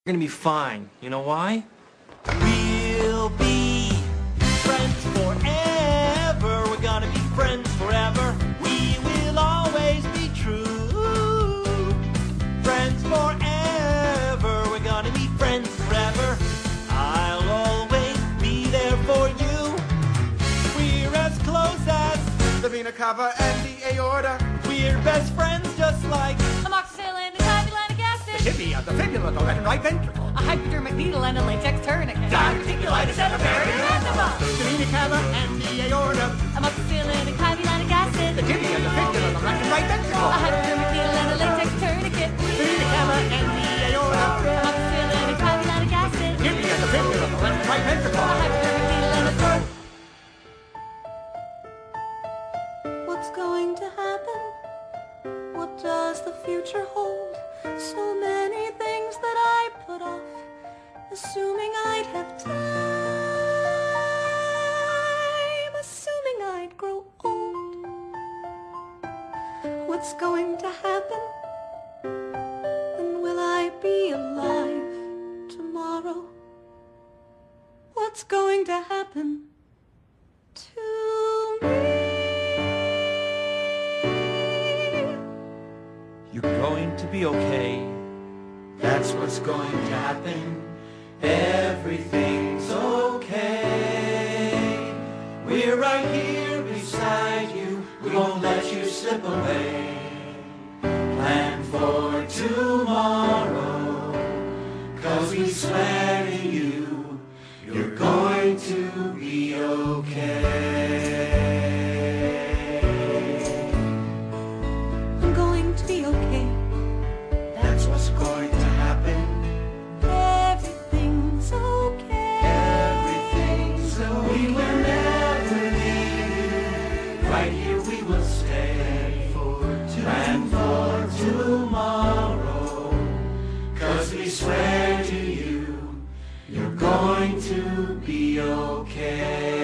We're gonna be fine. You know why? We'll be friends forever. We're gonna be friends forever. We will always be true. Friends forever. We're gonna be friends forever. I'll always be there for you. We're as close as the vena cava and the aorta. We're best friends, just like amoxicillin and hyaluronic acid. The tibia, the fibula, the left and right ventricle. A hypodermic needle and a latex tourniquet. diverticulitis and a perineuma. The vena cava and the aorta. Amoxicillin and hyaluronic acid. The tibia, the fibula, the left and right ventricle. A hypodermic needle and a latex tourniquet. The vena cava and the aorta. Amoxicillin and hyaluronic acid. The tibia, the fibula, the left and right ventricle. A hypodermic needle and a tourniquet. What's going to happen? What does the future hold? So many things that I put off, assuming I'd have time, assuming I'd grow old. What's going to happen? And will I be alive tomorrow? What's going to happen to me? You're going to be okay. That's what's going to happen. Everything's okay. We're right here beside you. We won't let you slip away. Plan for tomorrow, 'cause we swear to you, you're going to be okay. I'm going to be okay. That's what's going to happen. Everything's okay. Everything's okay. We will never leave you. Right here we will stay. Plan for tomorrow, 'cause we swear to you, you're going to be okay.